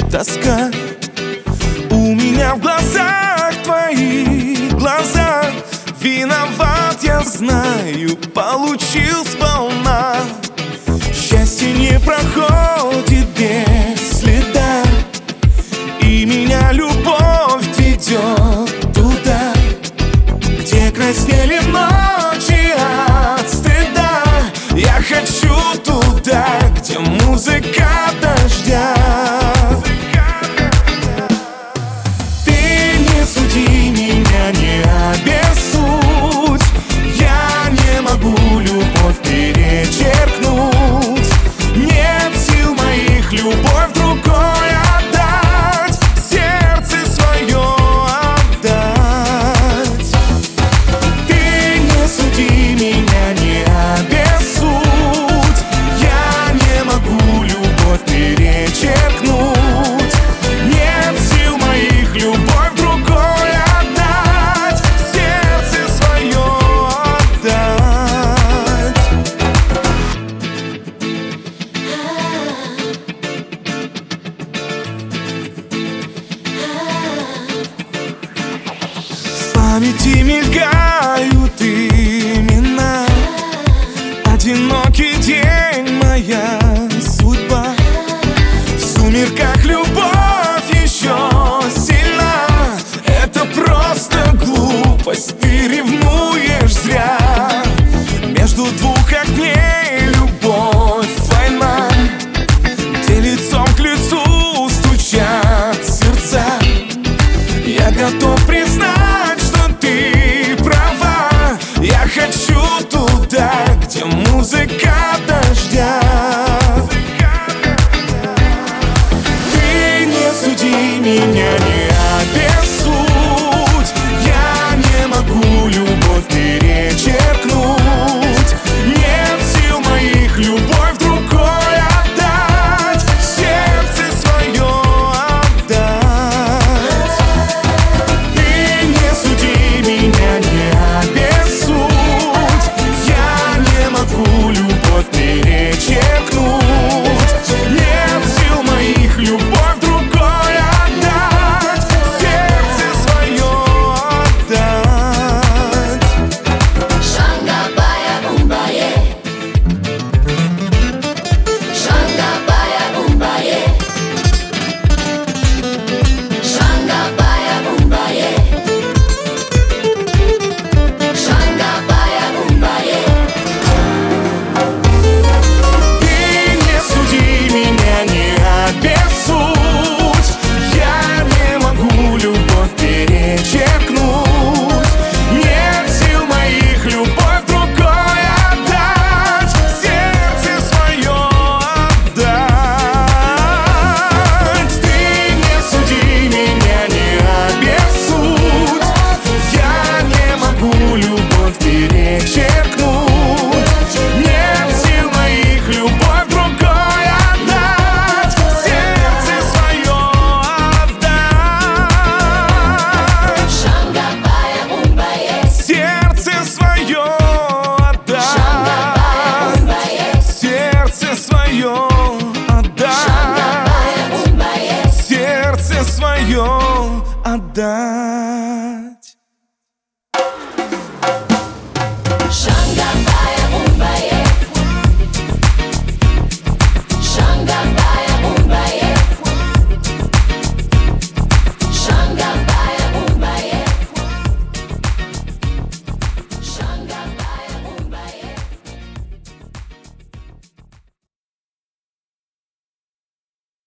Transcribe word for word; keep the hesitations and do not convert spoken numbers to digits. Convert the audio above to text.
тоска. У меня в глазах твои глаза. Виноват, я знаю, получил сполна. Счастье не проходит без следа, и меня любовь ведет туда, где краснели ночи от стыда. Я хочу туда, где музыка дождя. Ты не суди меня, не обессудь. Я не могу любовь перечеркнуть. Нет сил моих любовь другой отдать, сердце свое отдать. Ты не суди меня, не обессудь. Я не могу любовь перечеркнуть. Нет сил моих любовь другой отдать, сердце свое отдать. В памяти мелькают имена. Одинокий день, моя судьба. В сумерках любовь еще сильна. Это просто глупость, ты ревнуешь зря. Между двух огней любовь, война, где лицом к лицу стучат сердца. Я готов признать, что ты права. Я хочу туда, где музыка дождя. Ты не суди меня, не обессудь. Я не могу любовь перечеркнуть. Нет сил моих любовь другой отдать, сердце свое отдать. Ты не суди меня, не обессудь. Я не могу любовь перечеркнуть. Нет сил моих любовь другой отдать, сердце свое отдать. Shangabaya Bumbaye, Shangabaya Bumbaye, Shangabaya Bumbaye, Shangabaya Bumbaye. Ты не суди меня, не обессудь. Я не могу любовь перечеркнуть. Нет сил моих любовь другой отдать, сердце свое отдать. Ты не суди меня, не обессудь. Я не могу любовь перечеркнуть. Нет сил моих любовь другой отдать, сердце свое отдать. Shangabaya Bumbaye, Сердце свое Shangabaya отдать. Bumbaye, Сердце свое Shangabaya отдать. Bumbaye. Сердце свое отдать. Shangabaya